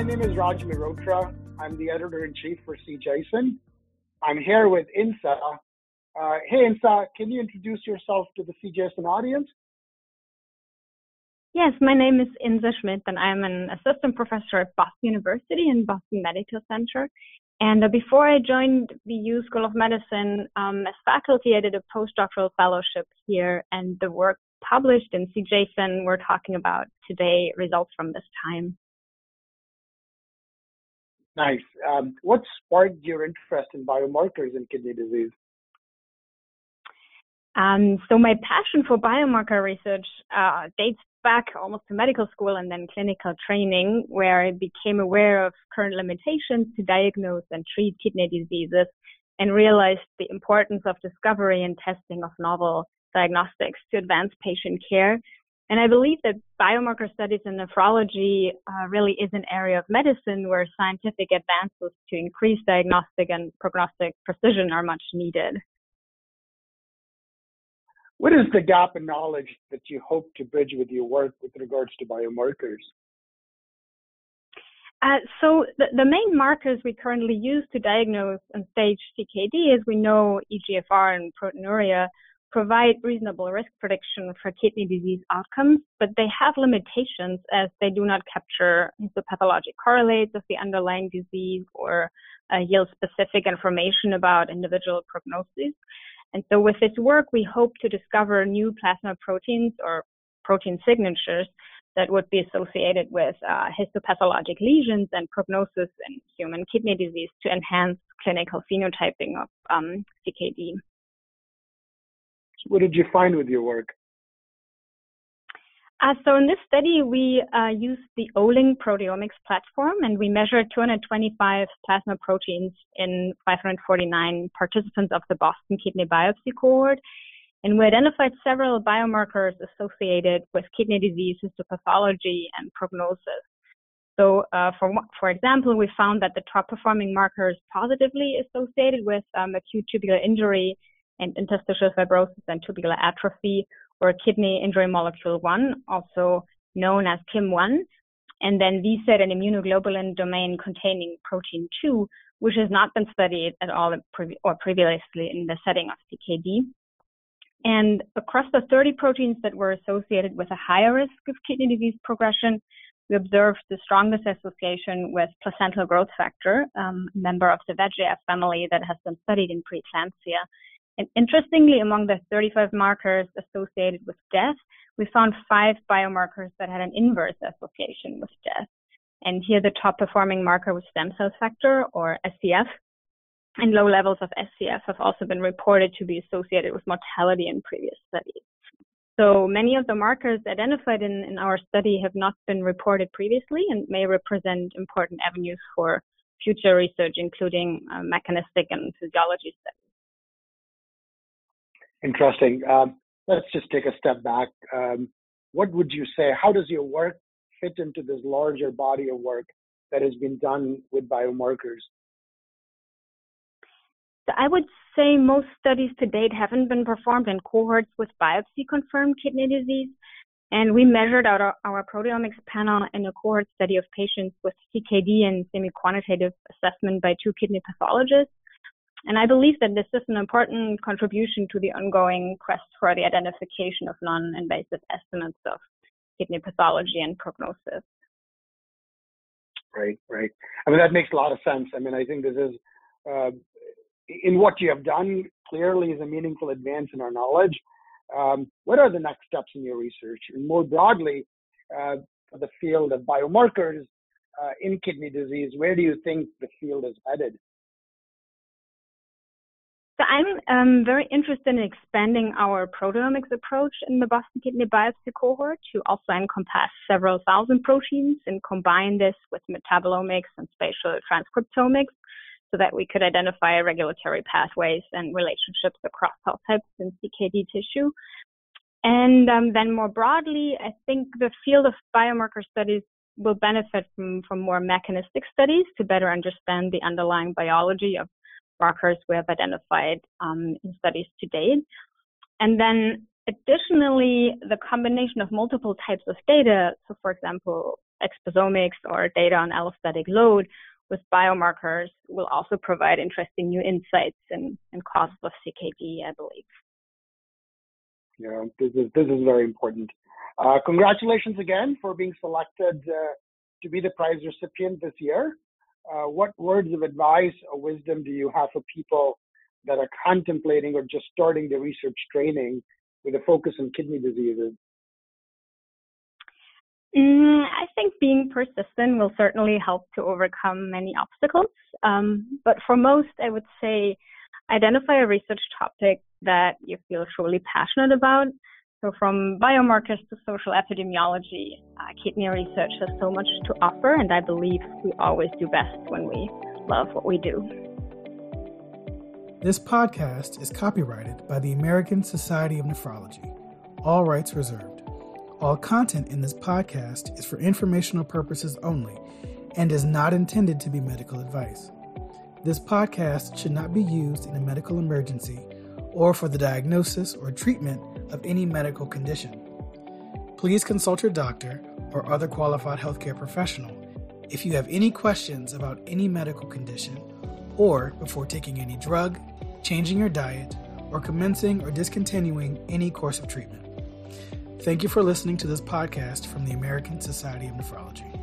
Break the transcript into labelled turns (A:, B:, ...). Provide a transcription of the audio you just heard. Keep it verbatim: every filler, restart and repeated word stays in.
A: name is Raj Mehrotra. I'm the editor-in-chief for C. Jason. I'm here with Insa. Uh, hey, Insa, can you introduce yourself to the C. Jason audience?
B: Yes, my name is Insa Schmidt, and I'm an assistant professor at Boston University and Boston Medical Center. And uh, before I joined the B U School of Medicine, um, as faculty, I did a postdoctoral fellowship here, and the work published in C. Jason we're talking about today results from this time.
A: Nice. Um, what sparked your interest in biomarkers in kidney disease?
B: Um, so my passion for biomarker research uh, dates back almost to medical school and then clinical training, where I became aware of current limitations to diagnose and treat kidney diseases and realized the importance of discovery and testing of novel diagnostics to advance patient care. And I believe that biomarker studies in nephrology uh, really is an area of medicine where scientific advances to increase diagnostic and prognostic precision are much needed.
A: What is the gap in knowledge that you hope to bridge with your work with regards to biomarkers?
B: Uh, so the, the main markers we currently use to diagnose and stage C K D, as we know, E G F R and proteinuria, provide reasonable risk prediction for kidney disease outcomes, but they have limitations as they do not capture histopathologic correlates of the underlying disease or uh, yield specific information about individual prognoses. And so with this work, we hope to discover new plasma proteins or protein signatures that would be associated with uh, histopathologic lesions and prognosis in human kidney disease to enhance clinical phenotyping of um, C K D.
A: What did you find with your work?
B: Uh, so in this study, we uh, used the Olink proteomics platform, and we measured two hundred twenty-five plasma proteins in five hundred forty-nine participants of the Boston kidney biopsy cohort. And we identified several biomarkers associated with kidney disease, histopathology, and prognosis. So uh, for, for example, we found that the top performing markers positively associated with um, acute tubular injury and interstitial fibrosis and tubular atrophy, or kidney injury molecule one, also known as K I M one, and then V SAT and immunoglobulin domain containing protein two, which has not been studied at all or previously in the setting of C K D. And across the thirty proteins that were associated with a higher risk of kidney disease progression, we observed the strongest association with placental growth factor, um, a member of the V E G F family that has been studied in preeclampsia. And interestingly, among the thirty-five markers associated with death, we found five biomarkers that had an inverse association with death. And here the top performing marker was stem cell factor, or S C F, and low levels of S C F have also been reported to be associated with mortality in previous studies. So many of the markers identified in, in our study have not been reported previously and may represent important avenues for future research, including uh, mechanistic and physiology studies.
A: Interesting. Um, let's just take a step back. Um, what would you say, how does your work fit into this larger body of work that has been done with biomarkers?
B: So I would say most studies to date haven't been performed in cohorts with biopsy-confirmed kidney disease. And we measured out our, our proteomics panel in a cohort study of patients with C K D and semi-quantitative assessment by two kidney pathologists. And I believe that this is an important contribution to the ongoing quest for the identification of non-invasive estimates of kidney pathology and prognosis.
A: Right, right. I mean, that makes a lot of sense. I mean, I think this is, uh, in what you have done, clearly is a meaningful advance in our knowledge. Um, what are the next steps in your research? And more broadly, uh, for the field of biomarkers uh, in kidney disease, where do you think the field is headed?
B: So I'm um, very interested in expanding our proteomics approach in the Boston kidney biopsy cohort to also encompass several thousand proteins and combine this with metabolomics and spatial transcriptomics so that we could identify regulatory pathways and relationships across cell types in C K D tissue. And um, then more broadly, I think the field of biomarker studies will benefit from, from more mechanistic studies to better understand the underlying biology of markers we have identified um, in studies to date. And then Additionally, the combination of multiple types of data, so for example, exposomics or data on allostatic load with biomarkers, will also provide interesting new insights in, in causes of C K D, I believe.
A: Yeah, this is, this is very important. Uh, congratulations again for being selected uh, to be the prize recipient this year. Uh, what words of advice or wisdom do you have for people that are contemplating or just starting the research training with a focus on kidney diseases?
B: Mm, I think being persistent will certainly help to overcome many obstacles. Um, but for most, I would say identify a research topic that you feel truly passionate about. So from biomarkers to social epidemiology, uh, kidney research has so much to offer, and I believe we always do best when we love what we do.
C: This podcast is copyrighted by the American Society of Nephrology. All rights reserved. All content in this podcast is for informational purposes only and is not intended to be medical advice. This podcast should not be used in a medical emergency or for the diagnosis or treatment of any medical condition. Please consult your doctor or other qualified healthcare professional if you have any questions about any medical condition or before taking any drug, changing your diet, or commencing or discontinuing any course of treatment. Thank you for listening to this podcast from the American Society of Nephrology.